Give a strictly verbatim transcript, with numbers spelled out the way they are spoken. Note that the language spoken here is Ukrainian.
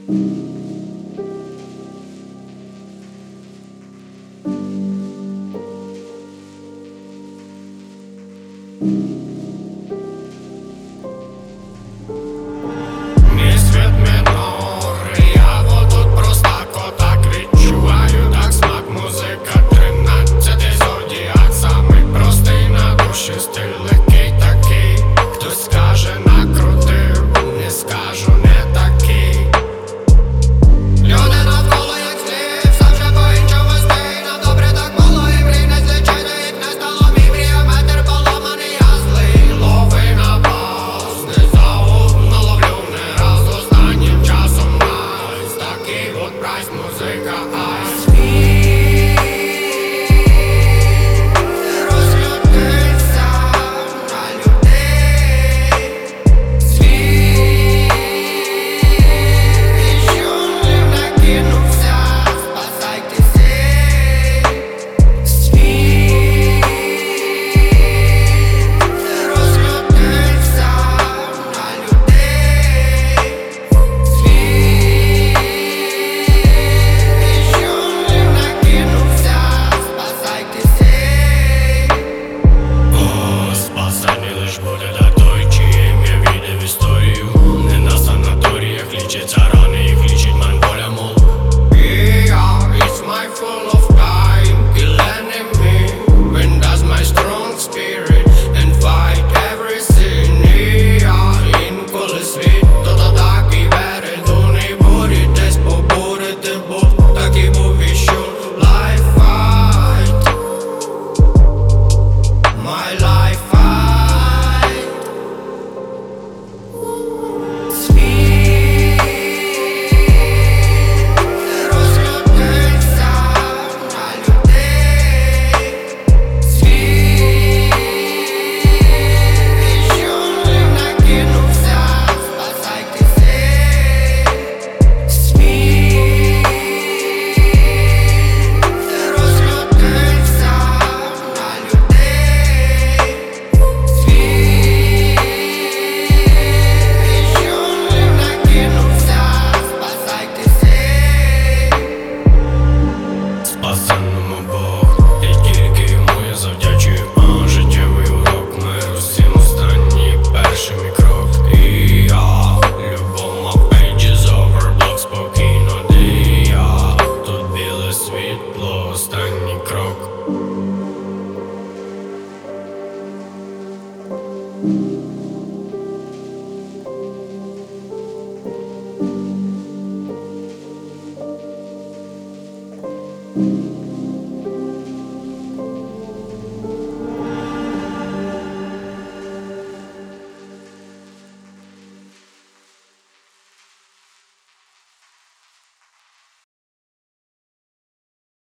Мій світ мінор, я отут простако так відчуваю, так смак музика, тринадцятий зодіак, самий простий на душі, стиль легкий такий. Хтось скаже накрутив, не скажу не такий. Люди навколо як слів, сам же по-іншому стій. На добре так було і мрій не злічити, як не стало мій мрія, метр поломаний, я злий. Лови на пауз, не заумно ловлю не раз, останнім часом найс. Такий от прайс, музика айс. Розлютився на людей. Світ із джунглів накинувся, спасайтеся. Світ розлютився на людей. Світ із джунглів накинувся, спасайтеся. О, спасання лиш буде для той, чиє ім'я війде в історію. Не на санаторіях лічаться рани, їх лічить манголя мол. Yeah, it's my full of time, kill enemy. When does my strong spirit and fight everything. Yeah, інколи світ, то то так і вередуний бурі, десь побурити був, так і був іщу. Life fight, my life fight. Світ розлютився на людей. Світ із джунглів накинувся, спасайтеся. Світ розлютився на людей. Світ із джунглів накинувся, спасайтеся. Спасенному Бог, і тільки йому я завдячую. А життєвий урок миру, всім останній перший мій крок. І я любов мав pages over block, спокійно дія. Тут біле світло, останній крок. Thank